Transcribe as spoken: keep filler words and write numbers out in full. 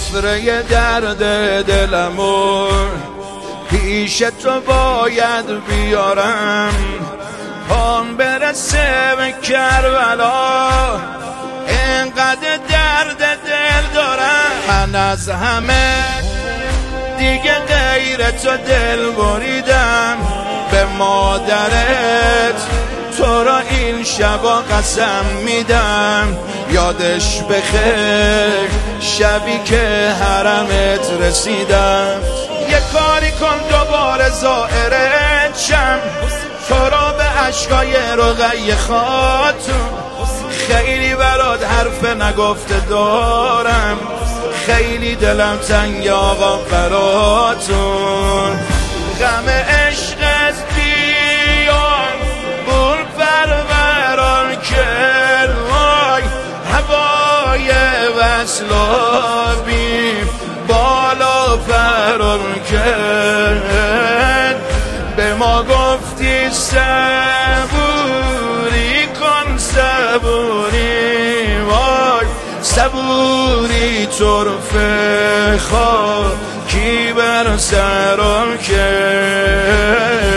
سفره درد دلمو پیش تو باید بیارم، پام برسه به کربلا، اینقدر درد دل دارم. من از همه دیگه غیر تو دل بریدم، به مادرت تو را این شبا قسم میدم، یادش بخیر شبی که حرمت رسیدم. یه کاری کن دوباره زائرت شم، تو را به عشقای رقیه خاتون، خیلی برات حرف نگفته دارم، خیلی دلم تنگ آقا براتون. غم عشقت بیان بول پروران کل، وای هوای وصلابی بالا فران کل. به ما گفتی صبوری کن صبوری، وای صبوری طرفه خاکی بر سرم که